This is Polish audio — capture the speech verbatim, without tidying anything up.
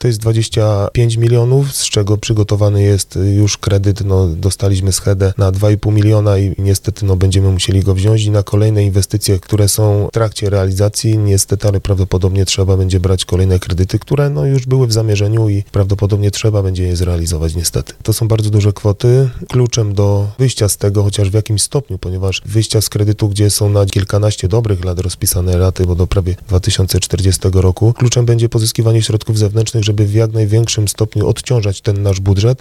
To jest dwadzieścia pięć milionów, z czego przygotowany jest już kredyt, no dostaliśmy schedę na dwa i pół miliona i niestety no będziemy musieli go wziąć i na kolejne inwestycje, które są w trakcie realizacji, niestety, ale prawdopodobnie trzeba będzie brać kolejne kredyty, które no już były w zamierzeniu i prawdopodobnie trzeba będzie je zrealizować niestety. To są bardzo duże kwoty. Kluczem do wyjścia z tego, chociaż w jakimś stopniu, ponieważ wyjścia z kredytu, gdzie są na kilkanaście dobrych lat rozpisane raty, bo do prawie dwa tysiące czterdziestego roku, kluczem będzie pozyskiwanie środków zewnętrznych, żeby w jak największym stopniu odciążać ten nasz budżet